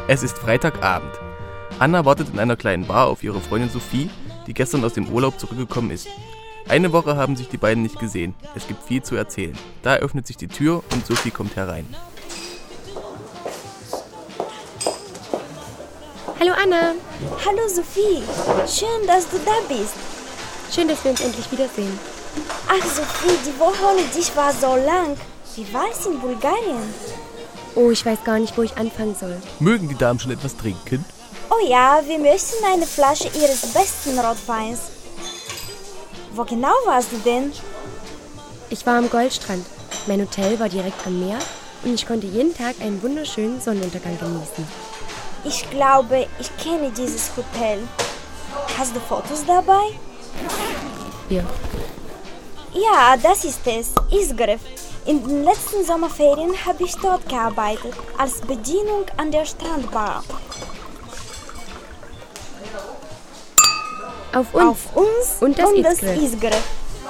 Es ist Freitagabend. Anna wartet in einer kleinen Bar auf ihre Freundin Sophie, die gestern aus dem Urlaub zurückgekommen ist. Eine Woche haben sich die beiden nicht gesehen. Es gibt viel zu erzählen. Da öffnet sich die Tür und Sophie kommt herein. Hallo Anna. Hallo Sophie. Schön, dass du da bist. Schön, dass wir uns endlich wiedersehen. Ach Sophie, die Woche ohne dich war so lang. Wie war es in Bulgarien? Oh, ich weiß gar nicht, wo ich anfangen soll. Mögen die Damen schon etwas trinken? Oh ja, wir möchten eine Flasche ihres besten Rotweins. Wo genau warst du denn? Ich war am Goldstrand. Mein Hotel war direkt am Meer und ich konnte jeden Tag einen wunderschönen Sonnenuntergang genießen. Ich glaube, ich kenne dieses Hotel. Hast du Fotos dabei? Hier. Ja, das ist es, Izgrev. In den letzten Sommerferien habe ich dort gearbeitet, als Bedienung an der Strandbar. Auf uns und das Izgrev.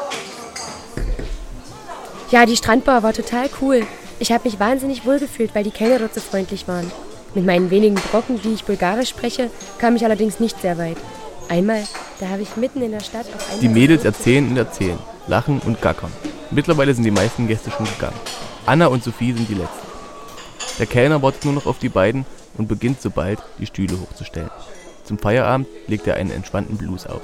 Ja, die Strandbar war total cool. Ich habe mich wahnsinnig wohl gefühlt, weil die Kellner dort so freundlich waren. Mit meinen wenigen Brocken, die ich Bulgarisch spreche, kam ich allerdings nicht sehr weit. Einmal, da habe ich mitten in der Stadt auf Die Mädels erzählen und erzählen, lachen und gackern. Mittlerweile sind die meisten Gäste schon gegangen. Anna und Sophie sind die Letzten. Der Kellner wartet nur noch auf die beiden und beginnt sobald, die Stühle hochzustellen. Zum Feierabend legt er einen entspannten Blues auf.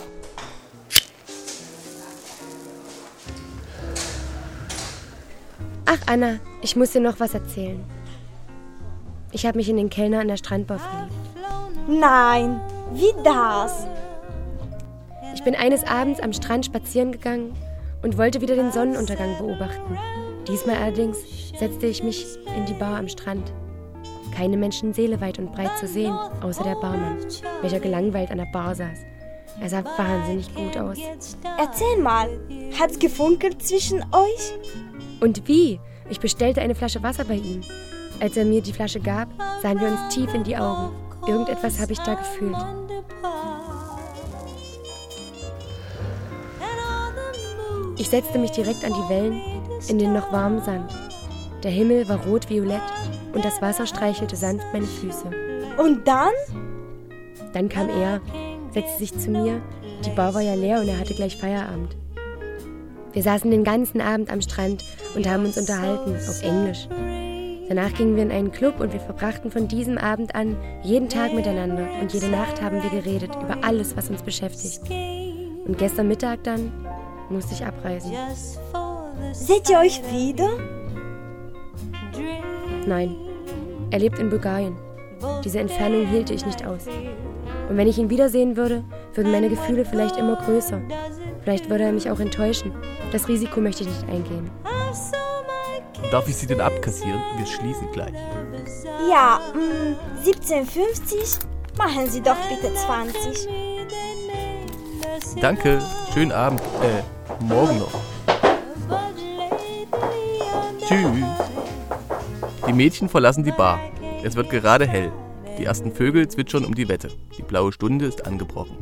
Ach Anna, ich muss dir noch was erzählen. Ich habe mich in den Kellner an der Strandbar verliebt. Nein, wie das? Ich bin eines Abends am Strand spazieren gegangen und wollte wieder den Sonnenuntergang beobachten. Diesmal allerdings setzte ich mich in die Bar am Strand. Keine Menschenseele weit und breit zu sehen, außer der Barmann, welcher gelangweilt an der Bar saß. Er sah wahnsinnig gut aus. Erzähl mal, hat's gefunkelt zwischen euch? Und wie? Ich bestellte eine Flasche Wasser bei ihm. Als er mir die Flasche gab, sahen wir uns tief in die Augen. Irgendetwas habe ich da gefühlt. Ich setzte mich direkt an die Wellen, in den noch warmen Sand. Der Himmel war rot-violett und das Wasser streichelte sanft meine Füße. Und dann? Dann kam er, setzte sich zu mir. Die Bar war ja leer und er hatte gleich Feierabend. Wir saßen den ganzen Abend am Strand und haben uns unterhalten, auf Englisch. Danach gingen wir in einen Club und wir verbrachten von diesem Abend an jeden Tag miteinander und jede Nacht haben wir geredet über alles, was uns beschäftigt. Und gestern Mittag dann musste ich abreisen. Seht ihr euch wieder? Nein, er lebt in Bulgarien. Diese Entfernung hielte ich nicht aus. Und wenn ich ihn wiedersehen würde, würden meine Gefühle vielleicht immer größer. Vielleicht würde er mich auch enttäuschen. Das Risiko möchte ich nicht eingehen. Darf ich Sie denn abkassieren? Wir schließen gleich. Ja, 17,50. Machen Sie doch bitte 20. Danke, schönen Abend. Morgen noch. Tschüss. Die Mädchen verlassen die Bar. Es wird gerade hell. Die ersten Vögel zwitschern um die Wette. Die blaue Stunde ist angebrochen.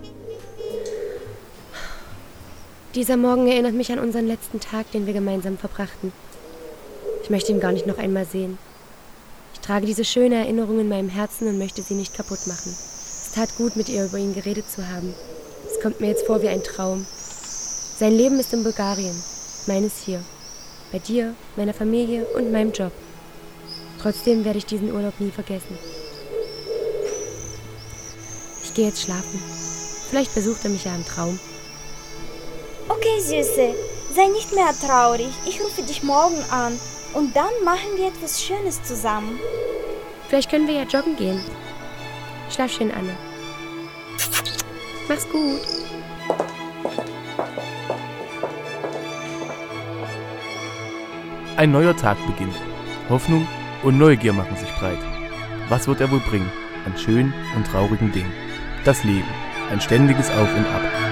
Dieser Morgen erinnert mich an unseren letzten Tag, den wir gemeinsam verbrachten. Ich möchte ihn gar nicht noch einmal sehen. Ich trage diese schöne Erinnerung in meinem Herzen und möchte sie nicht kaputt machen. Es tat gut, mit ihr über ihn geredet zu haben. Es kommt mir jetzt vor wie ein Traum. Sein Leben ist in Bulgarien, meines hier. Bei dir, meiner Familie und meinem Job. Trotzdem werde ich diesen Urlaub nie vergessen. Ich gehe jetzt schlafen. Vielleicht besucht er mich ja im Traum. Okay, Süße, sei nicht mehr traurig. Ich rufe dich morgen an. Und dann machen wir etwas Schönes zusammen. Vielleicht können wir ja joggen gehen. Schlaf schön, Anna. Mach's gut. Ein neuer Tag beginnt. Hoffnung und Neugier machen sich breit. Was wird er wohl bringen an schönen und traurigen Dingen? Das Leben, ein ständiges Auf und Ab.